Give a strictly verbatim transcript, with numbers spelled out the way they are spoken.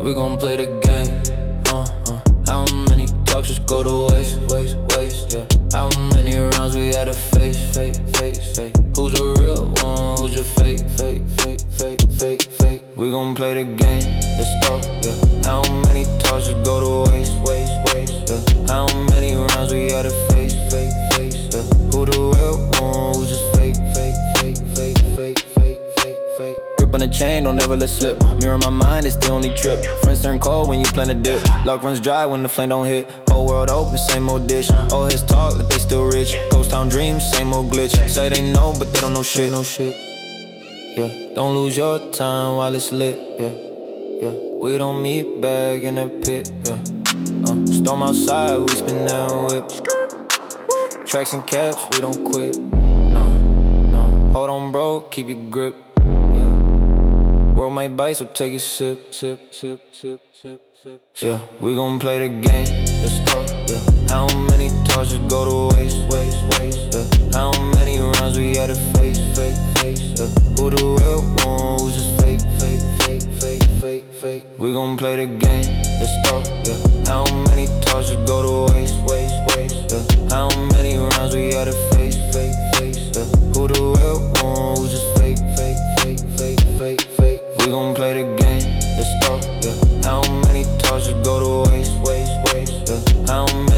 we gon' play the game. Uh, uh. How many talks just go to waste, waste, waste, yeah. How many rounds we had to face, fake, fake, fake. Who's a real one, who's a fake, fake, fake, fake, fake, fake. We gon' play the game, let's go, yeah. How many talks just go to waste, waste, waste, yeah. How many rounds we had to face, fake, face, yeah. Who the real one, who's just fake, fake, fake, fake, fake, fake, fake, fake. Grip on the chain, don't ever let slip. Mirror my mind, it's the only trip. Friends turn cold when you plan to dip. Lock runs dry when the flame don't hit. Whole world open, same old dish. All his talk, but they still rich. Ghost town dreams, same old glitch. Say they know, but they don't know shit, no shit. Yeah, don't lose your time while it's lit. Yeah, yeah. We don't meet back in the pit. Yeah, uh, storm outside, we spin that whip. Tracks and caps, we don't quit. No, no. Hold on, bro, keep your grip. World might bite, so take a sip, sip, sip, sip, sip, sip. Yeah, we gon' play the game, let's go, yeah. How many talks just go to waste, waste, waste, yeah. How many rounds we had to face, fake, face, yeah. Who the real one, who's just fake, fake, fake, fake, fake, fake. We gon' play the game, let's go, yeah. How many talks just go to waste, waste, waste, yeah. How many rounds we had to face, fake, face, yeah. Who the real one, who's just fake, fake, fake, fake, fake, fake. We gon' play the game, let's go, yeah. How many talks just go to waste, waste, waste, yeah. How many